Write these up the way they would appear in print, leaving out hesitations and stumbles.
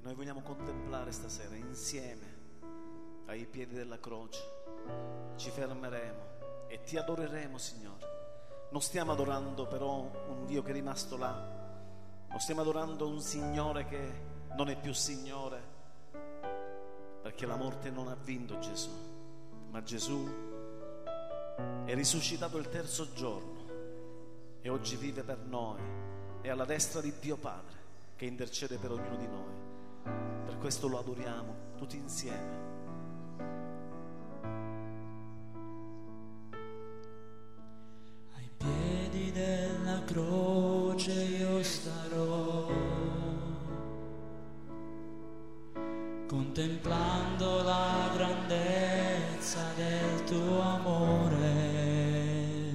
Noi vogliamo contemplare stasera insieme ai piedi della croce. Ci fermeremo e ti adoreremo, Signore. Non stiamo adorando però un Dio che è rimasto là, non stiamo adorando un Signore che non è più Signore, perché la morte non ha vinto Gesù, ma Gesù è risuscitato il terzo giorno e oggi vive per noi, è alla destra di Dio Padre che intercede per ognuno di noi. Per questo lo adoriamo tutti insieme. Ai piedi della croce io starò, contemplando la grandezza del tuo amore,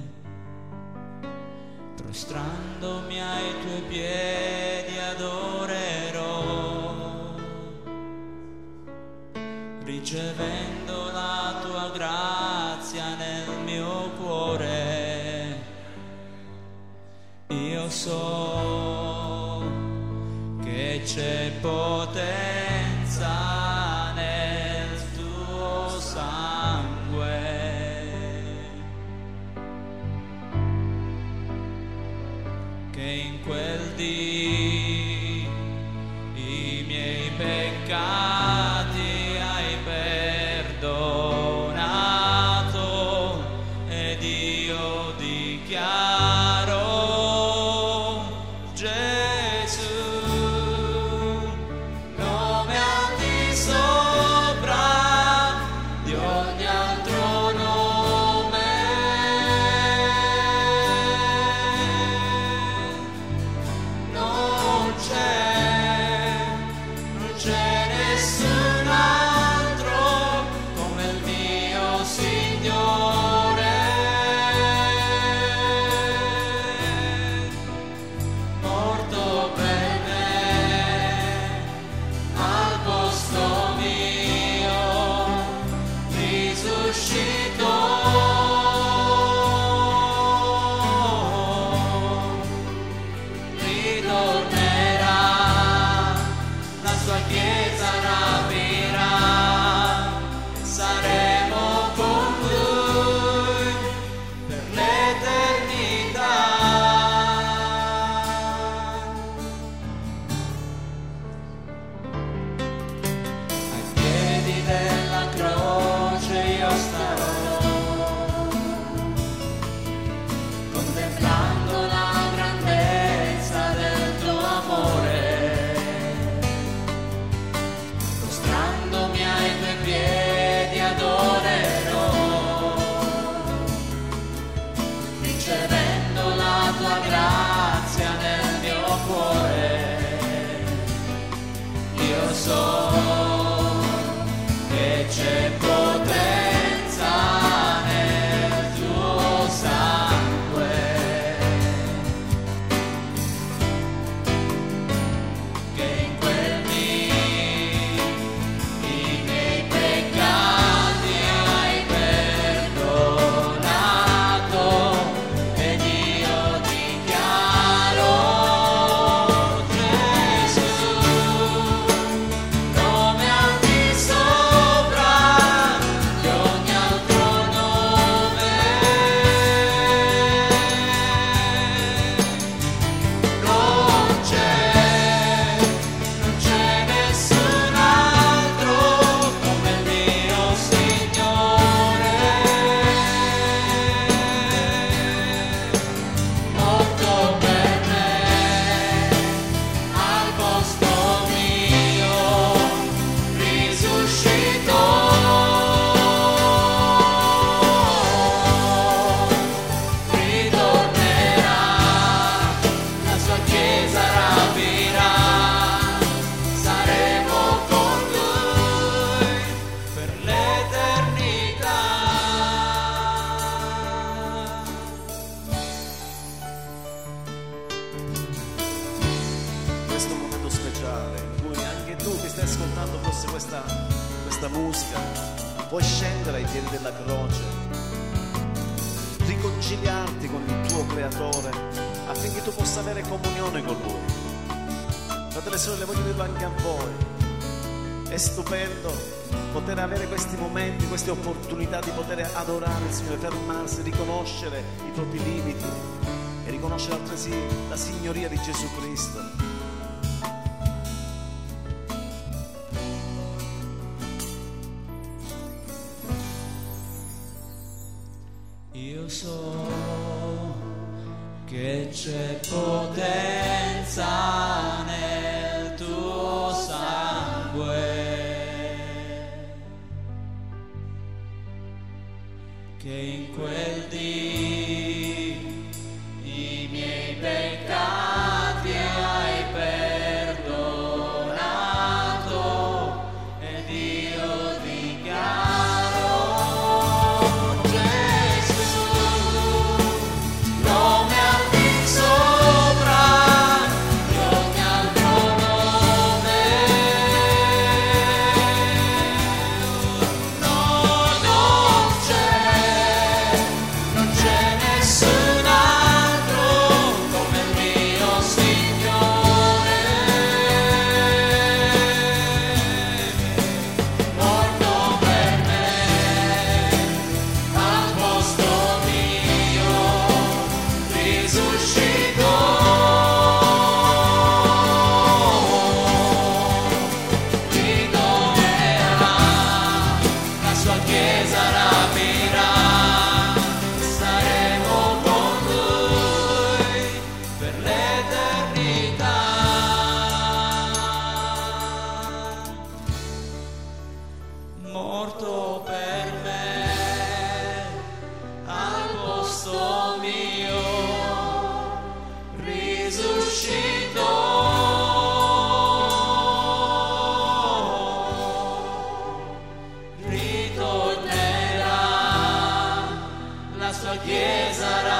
prostrandomi ai tuoi piedi adorerò, ricevendo la tua grazia nel mio cuore. Io so che c'è potenza nel tuo sangue, che in quel dì i miei peccati hai perdonato ed io dichiaro Gesù, nome al di sopra di ogni altro nome. Non c'è nessun altro come il mio Signore, morto per me al posto mio, risuscitò, ritornerà, la sua chiesa rapirà, saremo con lui per l'eternità. Ai piedi della croce io starò, contemplando la grandezza del tuo amore, prostrandomi ai tuoi piedi adorerò, ricevendo la tua grazia nel mio cuore. Io so che c'è potenza nel tuo sangue, che in quel dì i miei peccati hai perdonato ed io dichiaro Gesù, nome al di sopra di ogni altro nome. Non c'è nessun altro come il mio Signore, morto per me al posto mio, risuscitò, ritornerà, la sua chiesa rapirà, saremo con lui per l'eternità. Questo è un momento speciale in cui anche tu che stai ascoltando forse questa musica puoi scendere ai piedi della croce, riconciliarti con il tuo Creatore affinché tu possa avere comunione con Lui. Fratelli e sorelle, voglio dirlo anche a voi: È stupendo poter avere questi momenti, queste opportunità di poter adorare il Signore, fermarsi, riconoscere i propri limiti e riconoscere altresì la signoria di Gesù Cristo. Io so che c'è potenza nel tuo sangue, che in quel dì i miei peccati hai perdonato ed io dichiaro Gesù nome al di sopra di ogni altro nome. No, non c'è nessun altro come il mio Signore, morto per me al posto mio, risuscitò, ritornerà, la sua chiesa rapirà, saremo con lui per l'eternità. Morto per me al posto mio, risuscitò, ritornerà, la sua chiesa